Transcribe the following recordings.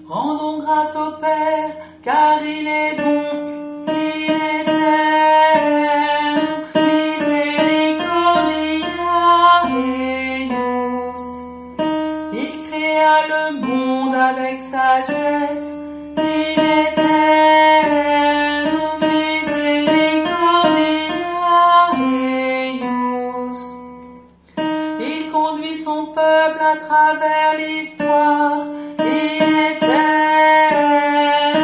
Rendons grâce au Père, car il est bon, il est éternel, miséricordia eius. Il créa le monde avec sagesse, il est éternel, miséricordia eius. Il conduit son peuple à travers l'histoire, il est éternel,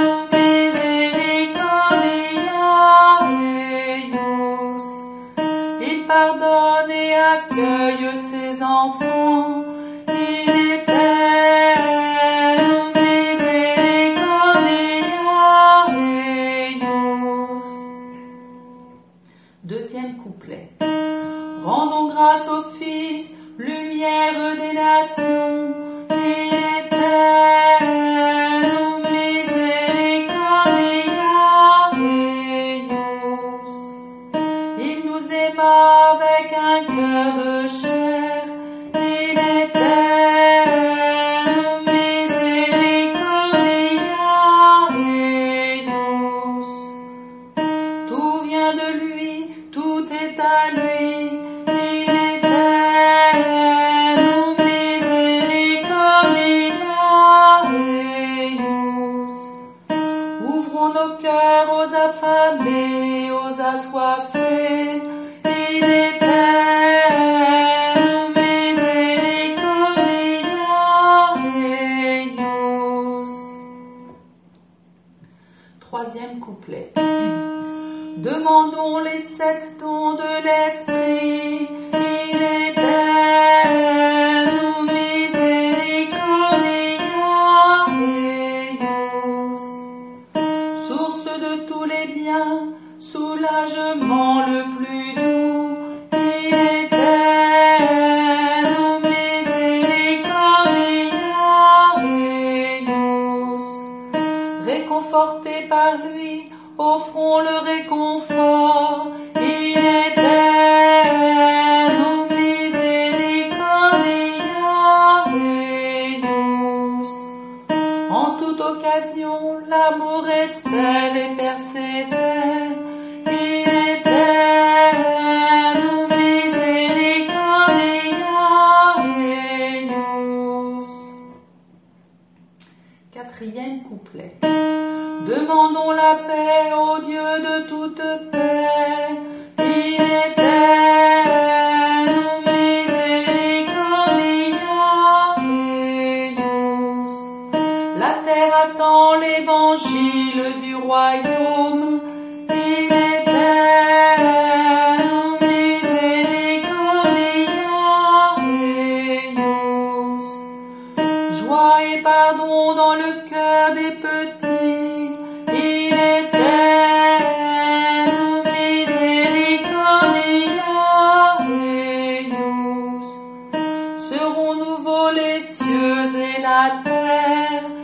miséricordia eius. Il pardonne et accueille ses enfants, il est éternel, miséricordia eius. Deuxième couplet. Rendons grâce au Fils, lumière des nations, il est éternel, miséricordia eius. Il nous aima avec un cœur de chair, il est éternel, miséricordia eius. Tout vient de lui, tout est à lui, il est éternel, miséricordia eius. Ouvrons nos cœurs aux affamés, aux assoiffés, il est éternel, miséricordia eius. Troisième couplet. Demandons les 7 dons de l'Esprit, il est éternel, miséricordia eius. Source de tous les biens, soulagement le plus doux, il est éternel, miséricordia eius. Réconfortés par lui, offrons le réconfort, il est éternel, miséricordia eius. En toute occasion, l'amour espère et persévère, il est éternel, miséricordia eius. Quatrième couplet. Demandons la paix au Dieu de toute paix, il est éternel, miséricordia eius. La terre attend l'évangile du royaume, il est éternel, miséricordia eius. Joie et pardon dans le cœur des petits, il est éternel, miséricordia eius. Seront nouveaux les cieux et la terre,